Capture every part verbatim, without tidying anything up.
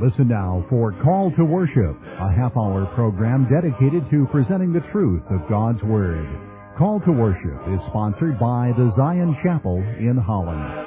Listen now for Call to Worship, a half-hour program dedicated to presenting the truth of God's Word. Call to Worship is sponsored by the Zion Chapel in Holland.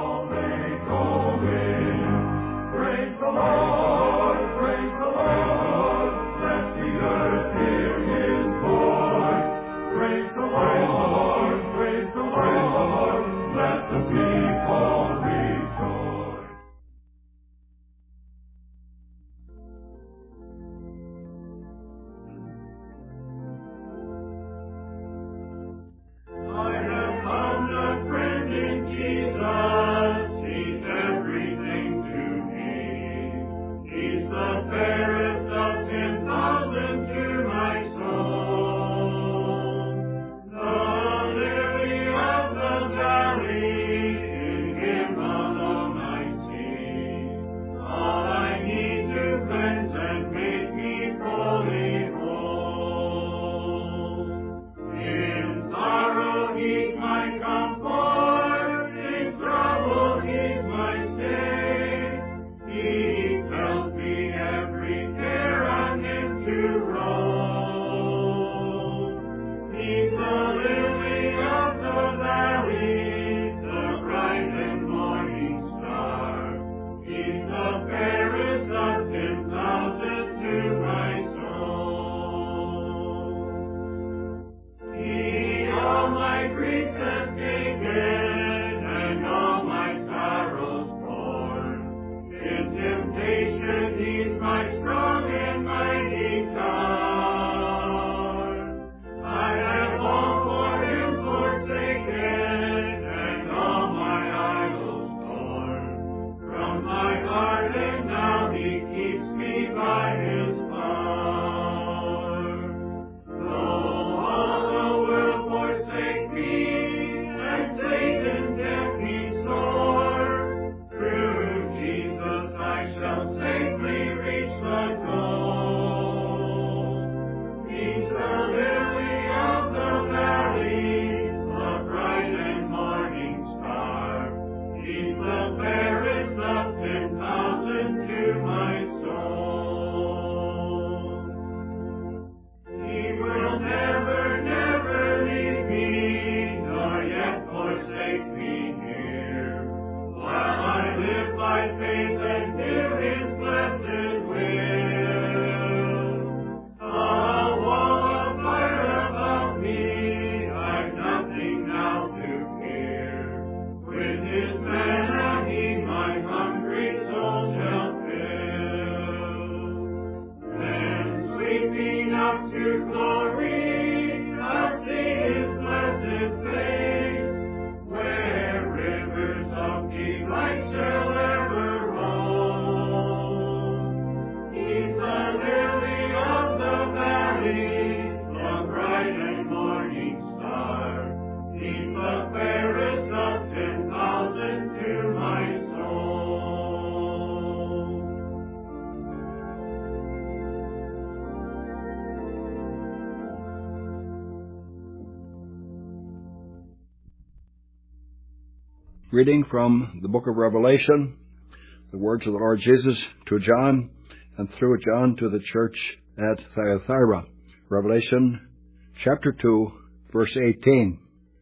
Reading from the book of Revelation, the words of the Lord Jesus to John, and through John to the church at Thyatira. Revelation chapter two, verse eighteen.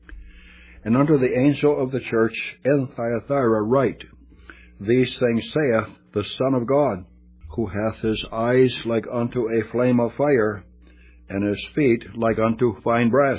And unto the angel of the church in Thyatira write, These things saith the Son of God, who hath his eyes like unto a flame of fire, and his feet like unto fine brass.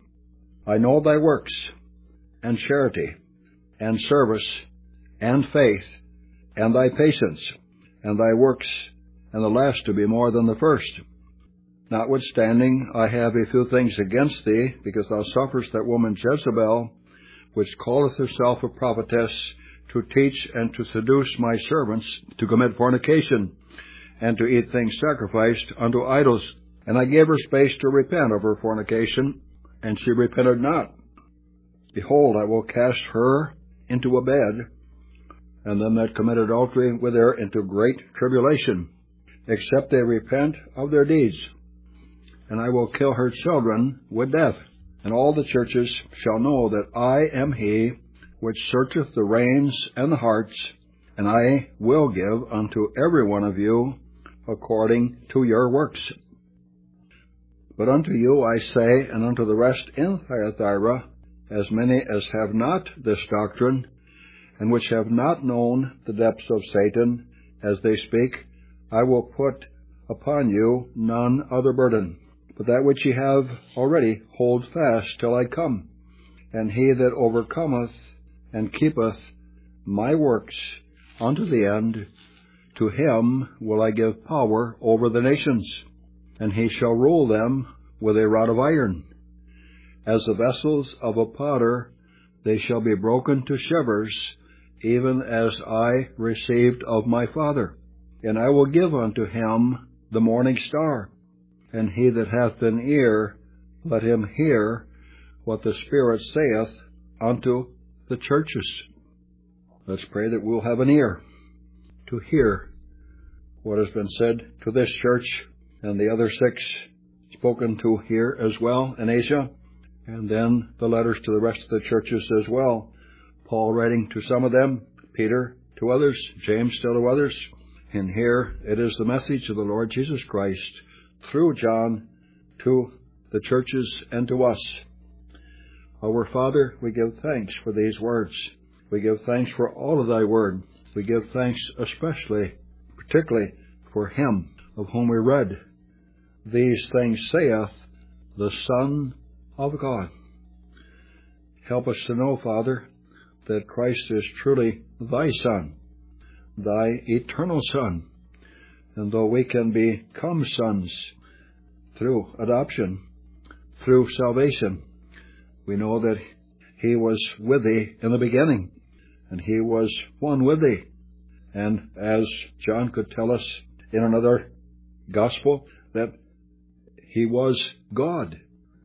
I know thy works, and charity, and service, and faith, and thy patience, and thy works, and the last to be more than the first. Notwithstanding, I have a few things against thee, because thou sufferest that woman Jezebel, which calleth herself a prophetess, to teach and to seduce my servants to commit fornication, and to eat things sacrificed unto idols. And I gave her space to repent of her fornication, and she repented not. Behold, I will cast her into a bed, and them that commit adultery with her into great tribulation, except they repent of their deeds. And I will kill her children with death. And all the churches shall know that I am he which searcheth the reins and the hearts, and I will give unto every one of you according to your works. But unto you I say, and unto the rest in Thyatira, as many as have not this doctrine, and which have not known the depths of Satan, as they speak, I will put upon you none other burden, but that which ye have already hold fast till I come. And he that overcometh and keepeth my works unto the end, to him will I give power over the nations, and he shall rule them with a rod of iron. As the vessels of a potter, they shall be broken to shivers, even as I received of my Father. And I will give unto him the morning star. And he that hath an ear, let him hear what the Spirit saith unto the churches. Let's pray that we'll have an ear to hear what has been said to this church and the other six spoken to here as well in Asia, and then the letters to the rest of the churches as well. Paul writing to some of them, Peter to others, James still to others. And here it is the message of the Lord Jesus Christ through John to the churches and to us. Our Father, we give thanks for these words. We give thanks for all of thy word. We give thanks especially, particularly for him of whom we read, these things saith the Son of God. Help us to know, Father, that Christ is truly thy Son, thy eternal Son. And though we can become sons through adoption, through salvation, we know that he was with thee in the beginning, and he was one with thee. And as John could tell us in another gospel, that he was God.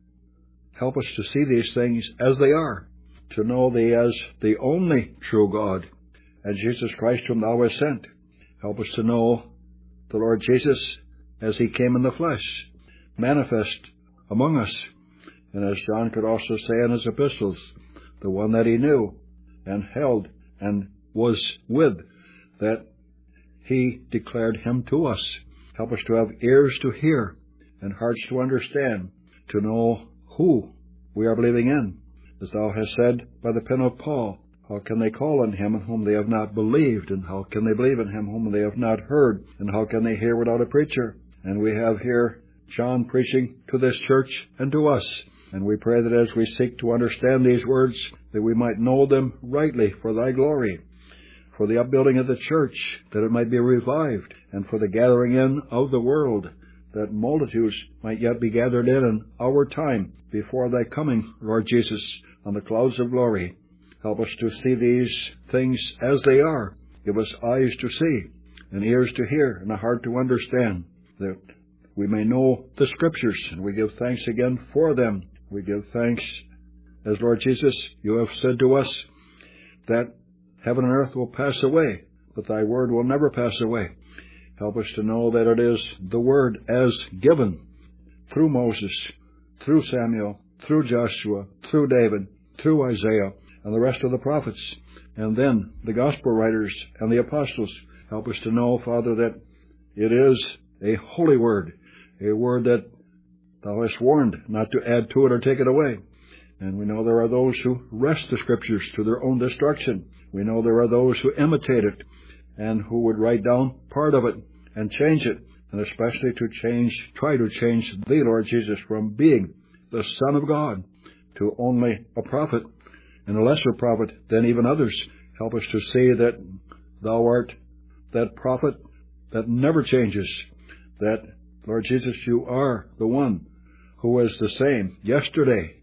Help us to see these things as they are, to know thee as the only true God, and Jesus Christ whom thou hast sent. Help us to know the Lord Jesus as he came in the flesh, manifest among us. And as John could also say in his epistles, the one that he knew and held and was with, that he declared him to us. Help us to have ears to hear and hearts to understand, to know who we are believing in. As thou hast said by the pen of Paul, how can they call on him in whom they have not believed? And how can they believe in him whom they have not heard? And how can they hear without a preacher? And we have here John preaching to this church and to us. And we pray that as we seek to understand these words, that we might know them rightly for thy glory, for the upbuilding of the church, that it might be revived, and for the gathering in of the world, that multitudes might yet be gathered in in our time before thy coming, Lord Jesus, on the clouds of glory. Help us to see these things as they are. Give us eyes to see, and ears to hear, and a heart to understand, that we may know the Scriptures, and we give thanks again for them. We give thanks, as Lord Jesus, you have said to us, that heaven and earth will pass away, but thy word will never pass away. Help us to know that it is the word as given through Moses, through Samuel, through Joshua, through David, through Isaiah, and the rest of the prophets, and then the gospel writers and the apostles. Help us to know, Father, that it is a holy word, a word that thou hast warned not to add to it or take it away. And we know there are those who wrest the Scriptures to their own destruction. We know there are those who imitate it and who would write down part of it and change it, and especially to change, try to change thee, Lord Jesus, from being the Son of God to only a prophet and a lesser prophet than even others. Help us to see that thou art that prophet that never changes, that, Lord Jesus, you are the one who is the same yesterday,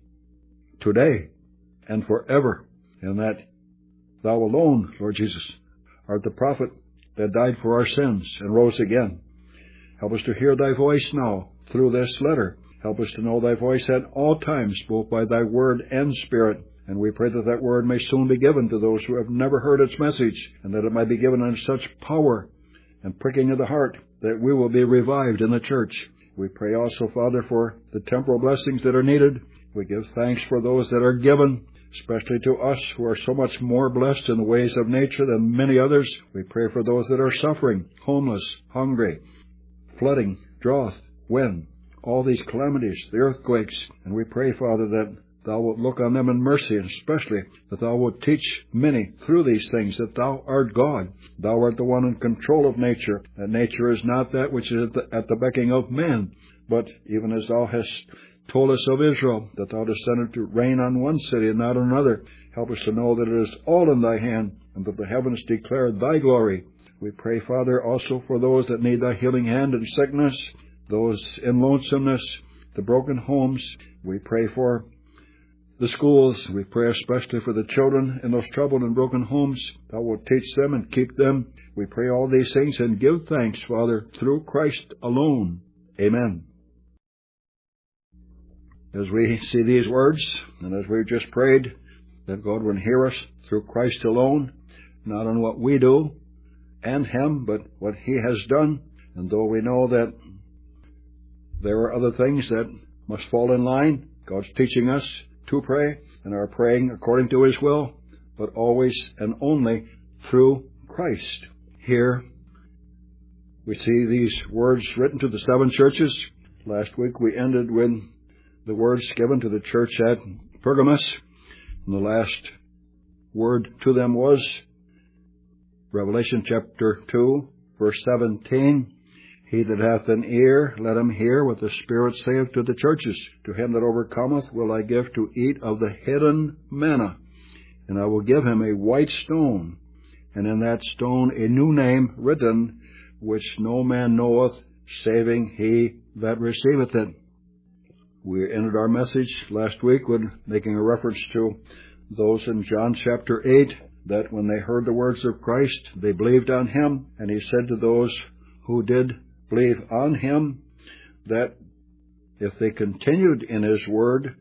today, and forever, and that thou alone, Lord Jesus, art the prophet that died for our sins and rose again. Help us to hear thy voice now through this letter. Help us to know thy voice at all times, both by thy word and spirit. And we pray that that word may soon be given to those who have never heard its message, and that it might be given in such power and pricking of the heart that we will be revived in the church. We pray also, Father, for the temporal blessings that are needed. We give thanks for those that are given, especially to us who are so much more blessed in the ways of nature than many others. We pray for those that are suffering, homeless, hungry, flooding, drought, wind, all these calamities, the earthquakes. And we pray, Father, that Thou wilt look on them in mercy, and especially that Thou wilt teach many through these things that Thou art God. Thou art the one in control of nature, that nature is not that which is at the, at the becking of man, but even as Thou hast told us of Israel, that Thou descended to reign on one city and not on another. Help us to know that it is all in Thy hand, and that the heavens declare Thy glory. We pray, Father, also for those that need Thy healing hand in sickness, those in lonesomeness, the broken homes. We pray for the schools. We pray especially for the children in those troubled and broken homes. Thou wilt teach them and keep them. We pray all these things and give thanks, Father, through Christ alone. Amen. As we see these words, and as we've just prayed, that God would hear us through Christ alone, not on what we do and Him, but what He has done. And though we know that there are other things that must fall in line, God's teaching us to pray, and are praying according to His will, but always and only through Christ. Here we see these words written to the seven churches. Last week we ended with the words given to the church at Pergamos, and the last word to them was Revelation chapter two, verse seventeen. He that hath an ear, let him hear what the Spirit saith to the churches. To him that overcometh will I give to eat of the hidden manna, and I will give him a white stone, and in that stone a new name written, which no man knoweth, saving he that receiveth it. We ended our message last week with making a reference to those in John chapter eight, that when they heard the words of Christ, they believed on Him, and He said to those who did believe on Him that if they continued in His word,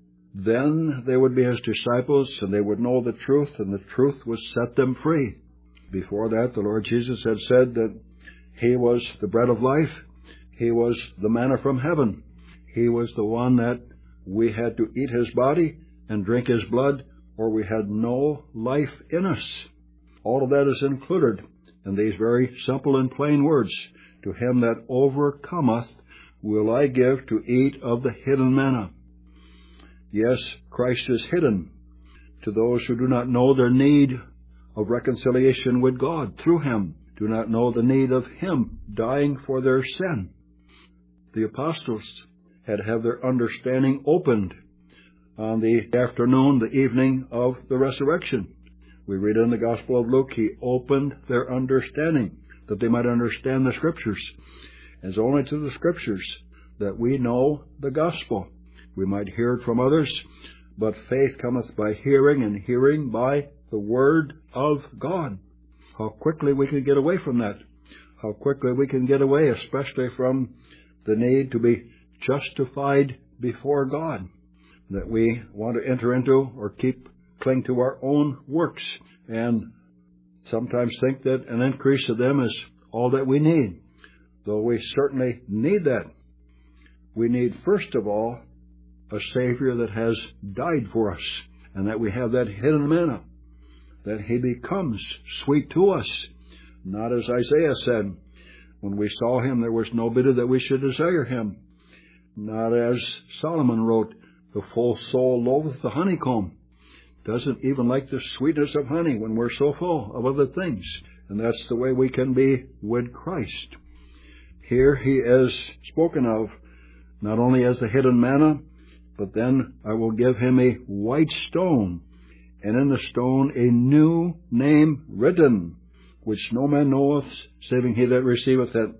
then they would be His disciples, and they would know the truth, and the truth would set them free. Before that, the Lord Jesus had said that He was the bread of life. He was the manna from heaven. He was the one that we had to eat His body and drink His blood, or we had no life in us. All of that is included in these very simple and plain words. To him that overcometh will I give to eat of the hidden manna. Yes, Christ is hidden to those who do not know their need of reconciliation with God through Him, do not know the need of Him dying for their sin. The apostles had to have their understanding opened on the afternoon, the evening of the resurrection. We read in the Gospel of Luke, He opened their understanding, that they might understand the Scriptures. It's only to the Scriptures that we know the Gospel. We might hear it from others, but faith cometh by hearing, and hearing by the Word of God. How quickly we can get away from that. How quickly we can get away, especially from the need to be justified before God, that we want to enter into or keep cling to our own works, and sometimes think that an increase of them is all that we need. Though we certainly need that. We need, first of all, a Savior that has died for us, and that we have that hidden manna, that He becomes sweet to us. Not as Isaiah said, when we saw Him, there was no bitter that we should desire Him. Not as Solomon wrote, the full soul loatheth the honeycomb. Doesn't even like the sweetness of honey when we're so full of other things. And that's the way we can be with Christ. Here He is spoken of not only as the hidden manna, but then I will give Him a white stone, and in the stone a new name written, which no man knoweth, saving he that receiveth it.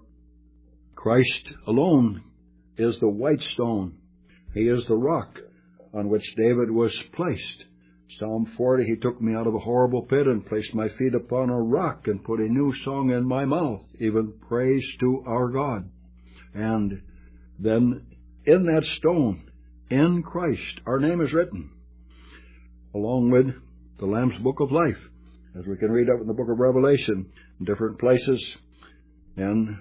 Christ alone is the white stone. He is the rock on which David was placed. Psalm forty, He took me out of a horrible pit and placed my feet upon a rock and put a new song in my mouth, even praise to our God. And then in that stone, in Christ, our name is written, along with the Lamb's Book of Life, as we can read up in the book of Revelation, in different places, and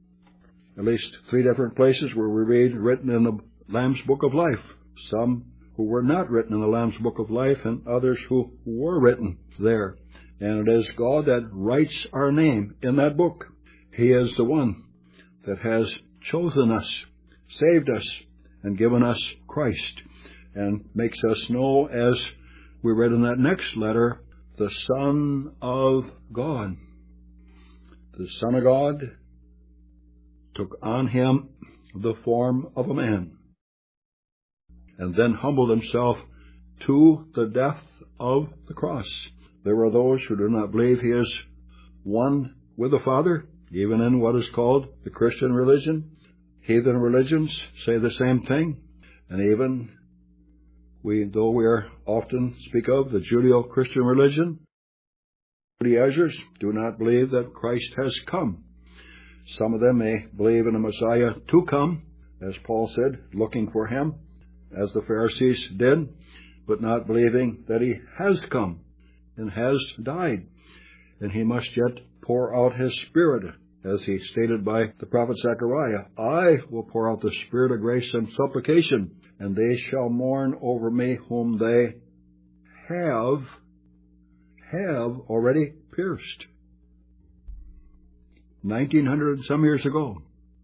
at least three different places where we read written in the Lamb's Book of Life. Some who were not written in the Lamb's Book of Life and others who were written there. And it is God that writes our name in that book. He is the one that has chosen us, saved us, and given us Christ, and makes us know, as we read in that next letter, the Son of God. The Son of God took on him the form of a man, and then humbled himself to the death of the cross. There are those who do not believe he is one with the Father, even in what is called the Christian religion. Heathen religions say the same thing, and even we, though we are often speak of the Judeo-Christian religion, Judaizers do not believe that Christ has come. Some of them may believe in a Messiah to come, as Paul said, looking for him, as the Pharisees did, but not believing that he has come and has died, and he must yet pour out his Spirit, as he stated by the prophet Zechariah. I will pour out the Spirit of grace and supplication, and they shall mourn over me whom they have, have already pierced. Nineteen hundred and some years ago,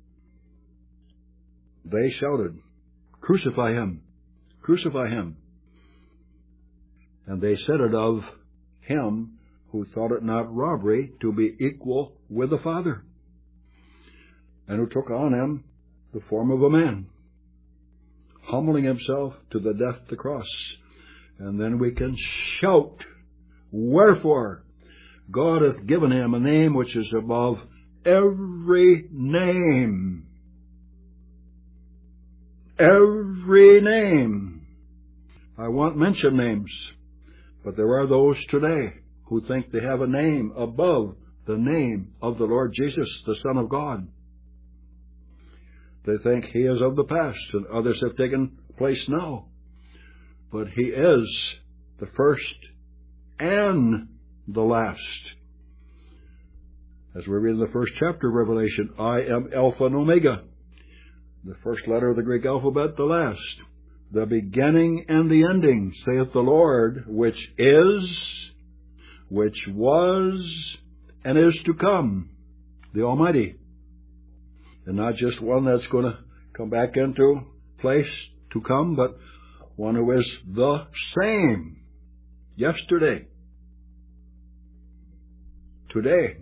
they shouted, crucify him, crucify him. And they said it of him who thought it not robbery to be equal with the Father, and who took on him the form of a man, humbling himself to the death of the cross. And then we can shout, wherefore God hath given him a name which is above every name. Every name. I won't mention names, but there are those today who think they have a name above the name of the Lord Jesus, the Son of God. They think he is of the past, and others have taken place now. But he is the first and the last. As we read in the first chapter of Revelation, I am Alpha and Omega, the first letter of the Greek alphabet, the last, the beginning and the ending, saith the Lord, which is, which was, and is to come, the Almighty. And not just one that's going to come back into place to come, but one who is the same yesterday, today,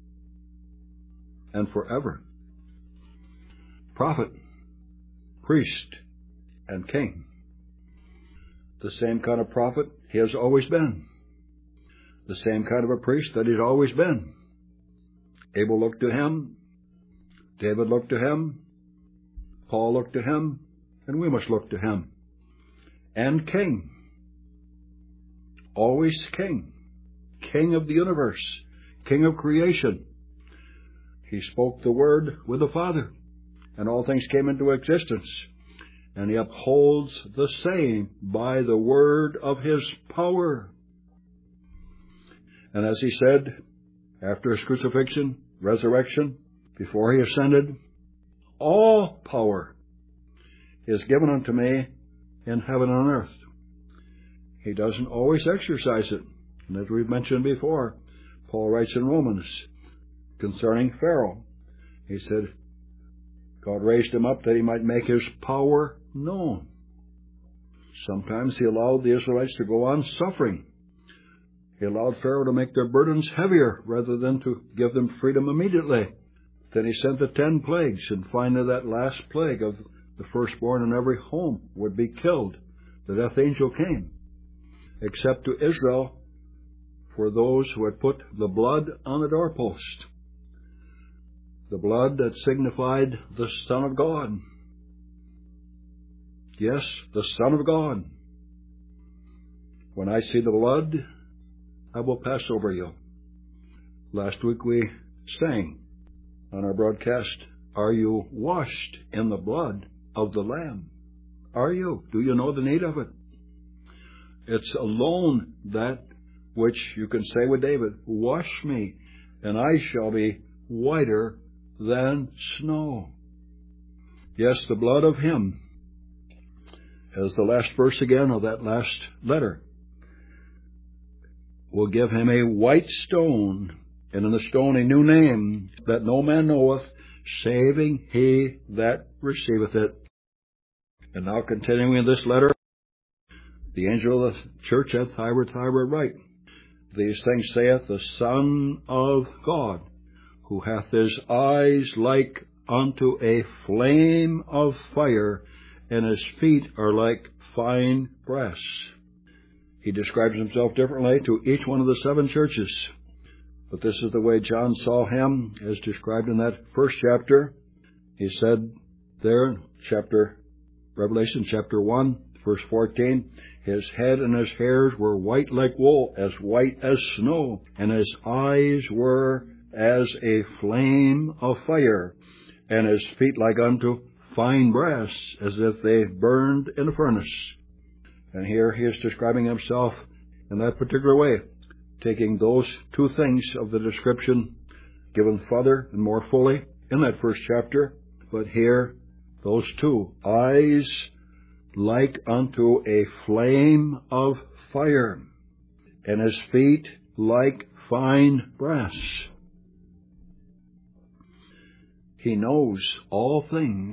and forever. Prophet, priest, and king. The same kind of prophet he has always been. The same kind of a priest that he's always been. Abel looked to him. David looked to him. Paul looked to him. And we must look to him. And king. Always king. King of the universe. King of creation. He spoke the word with the Father, and all things came into existence. And he upholds the same by the word of his power. And as he said, after his crucifixion, resurrection, before he ascended, all power is given unto me in heaven and earth. He doesn't always exercise it. And as we've mentioned before, Paul writes in Romans concerning Pharaoh. He said, God raised him up that he might make his power known. Sometimes he allowed the Israelites to go on suffering. He allowed Pharaoh to make their burdens heavier rather than to give them freedom immediately. Then he sent the ten plagues, and finally that last plague of the firstborn in every home would be killed. The death angel came, except to Israel for those who had put the blood on the doorpost. The blood that signified the Son of God. Yes, the Son of God. When I see the blood, I will pass over you. Last week we sang on our broadcast, are you washed in the blood of the Lamb? Are you? Do you know the need of it? It's alone that which you can say with David, wash me, and I shall be whiter than snow. Yes, the blood of him as the last verse again of that last letter, will give him a white stone, and in the stone a new name, that no man knoweth, saving he that receiveth it. And now continuing in this letter, the angel of the church at Thyatira write, These things saith the Son of God, who hath his eyes like unto a flame of fire, and his feet are like fine brass. He describes himself differently to each one of the seven churches. But this is the way John saw him, as described in that first chapter. He said there, chapter Revelation chapter one, verse fourteen, his head and his hairs were white like wool, as white as snow, and his eyes were as a flame of fire, and his feet like unto fine brass, as if they burned in a furnace. And here he is describing himself in that particular way, taking those two things of the description given further and more fully in that first chapter, but here those two, eyes like unto a flame of fire, and his feet like fine brass. He knows all things.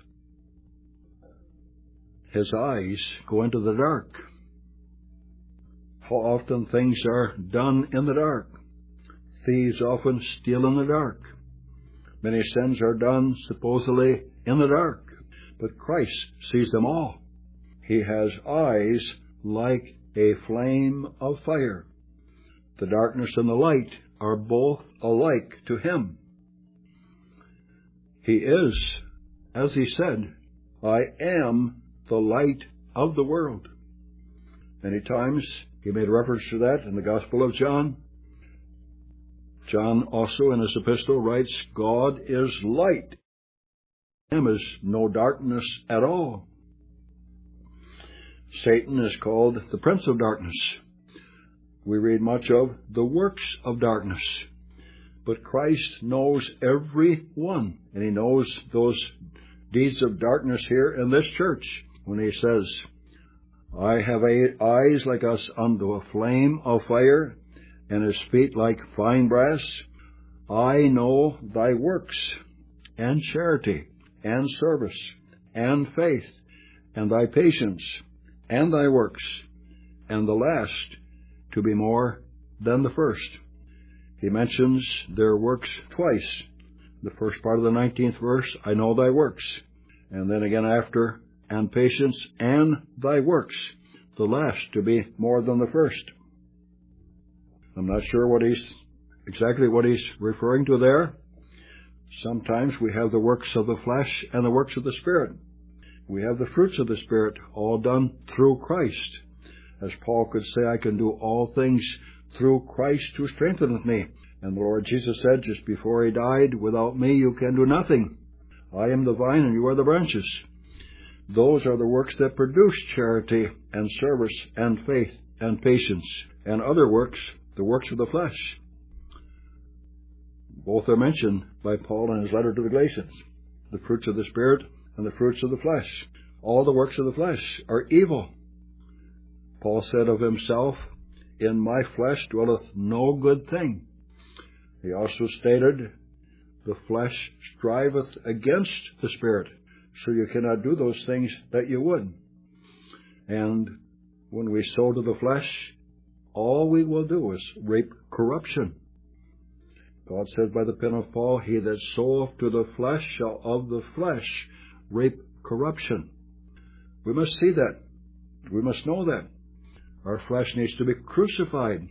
His eyes go into the dark. How often things are done in the dark. Thieves often steal in the dark. Many sins are done supposedly in the dark, but Christ sees them all. He has eyes like a flame of fire. The darkness and the light are both alike to him. He is, as he said, I am the light of the world. Many times he made reference to that in the Gospel of John. John also in his epistle writes, God is light. In him is no darkness at all. Satan is called the prince of darkness. We read much of the works of darkness. But Christ knows every one, and he knows those deeds of darkness here in this church when he says, I have eyes like us unto a flame of fire, and his feet like fine brass. I know thy works, and charity, and service, and faith, and thy patience, and thy works, and the last to be more than the first. He mentions their works twice. The first part of the nineteenth verse, I know thy works. And then again after, and patience and thy works. The last to be more than the first. I'm not sure what he's, exactly what he's referring to there. Sometimes we have the works of the flesh and the works of the Spirit. We have the fruits of the Spirit, all done through Christ. As Paul could say, I can do all things through Christ who strengtheneth me. And the Lord Jesus said just before he died, without me you can do nothing. I am the vine and you are the branches. Those are the works that produce charity and service and faith and patience. And other works, the works of the flesh. Both are mentioned by Paul in his letter to the Galatians. The fruits of the Spirit and the fruits of the flesh. All the works of the flesh are evil. Paul said of himself, in my flesh dwelleth no good thing. He also stated, the flesh striveth against the Spirit, so you cannot do those things that you would. And when we sow to the flesh, all we will do is reap corruption. God said by the pen of Paul, he that soweth to the flesh shall of the flesh reap corruption. We must see that. We must know that. Our flesh needs to be crucified.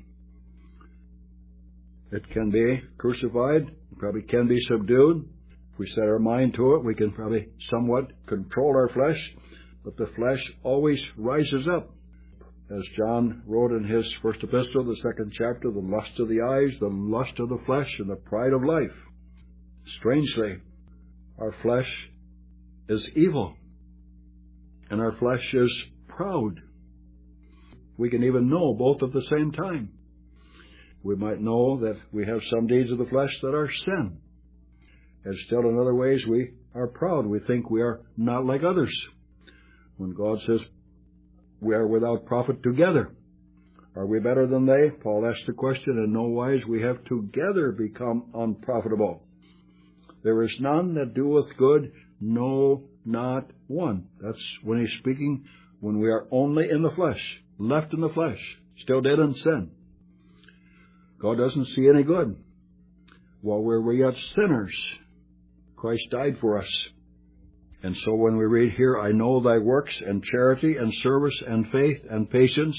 It can be crucified, probably can be subdued. If we set our mind to it, we can probably somewhat control our flesh, but the flesh always rises up. As John wrote in his first epistle, the second chapter, the lust of the eyes, the lust of the flesh, and the pride of life. Strangely, our flesh is evil, and our flesh is proud. We can even know both at the same time. We might know that we have some deeds of the flesh that are sin. And still in other ways we are proud. We think we are not like others. When God says we are without profit together. Are we better than they? Paul asked the question, in no wise we have together become unprofitable. There is none that doeth good, no, not one. That's when he's speaking when we are only in the flesh, left in the flesh, still dead in sin. God doesn't see any good. While we were yet sinners, Christ died for us. And so when we read here, I know thy works and charity and service and faith and patience,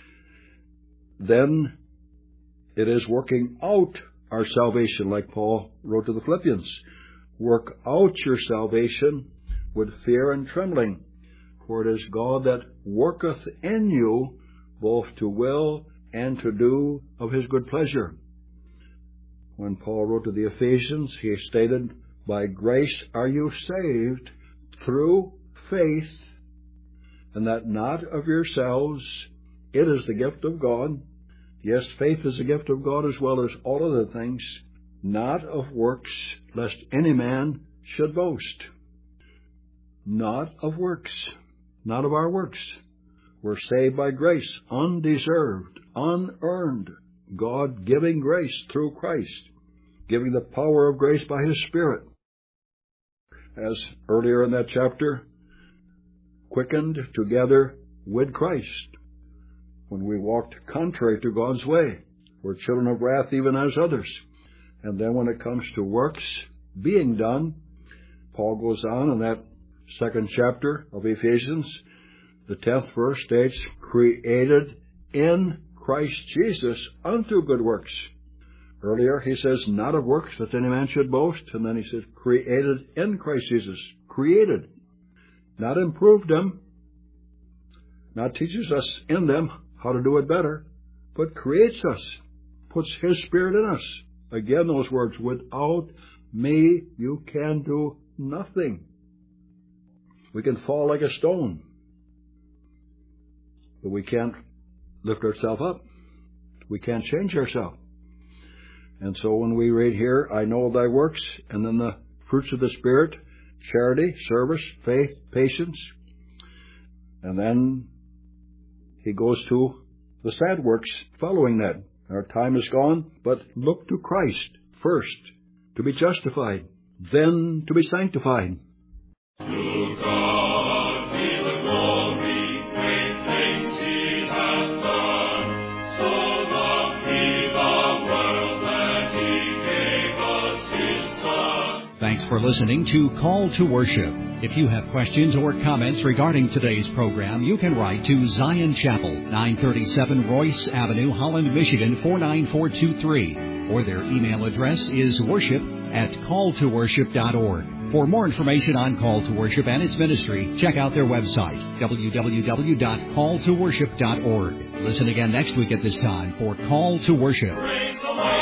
then it is working out our salvation, like Paul wrote to the Philippians. Work out your salvation with fear and trembling, for it is God that worketh in you both to will and to do of his good pleasure. When Paul wrote to the Ephesians, he stated, by grace are you saved through faith, and that not of yourselves, it is the gift of God. Yes, faith is the gift of God as well as all other things, not of works, lest any man should boast. Not of works, not of our works. We're saved by grace, undeserved, unearned, God giving grace through Christ, giving the power of grace by his Spirit. As earlier in that chapter, quickened together with Christ, when we walked contrary to God's way. We're children of wrath even as others. And then when it comes to works being done, Paul goes on in that second chapter of Ephesians, the tenth verse states, created in Christ Jesus unto good works. Earlier he says, not of works that any man should boast. And then he says, created in Christ Jesus. Created. Not improved them. Not teaches us in them how to do it better, but creates us. Puts his Spirit in us. Again, those words, without me you can do nothing. We can fall like a stone, but we can't lift ourselves up. We can't change ourselves. And so when we read here, I know thy works, and then the fruits of the Spirit, charity, service, faith, patience, and then he goes to the sad works following that. Our time is gone, but look to Christ first to be justified, then to be sanctified. To God be the glory, great things he hath done. So loved he the world that he gave us his Son. Thanks for listening to Call to Worship. If you have questions or comments regarding today's program, you can write to Zion Chapel, nine thirty-seven Royce Avenue, Holland, Michigan, four nine four two three, or their email address is worship at call to worship dot org. For more information on Call to Worship and its ministry, check out their website, w w w dot call to worship dot org. Listen again next week at this time for Call to Worship. Praise the Lord.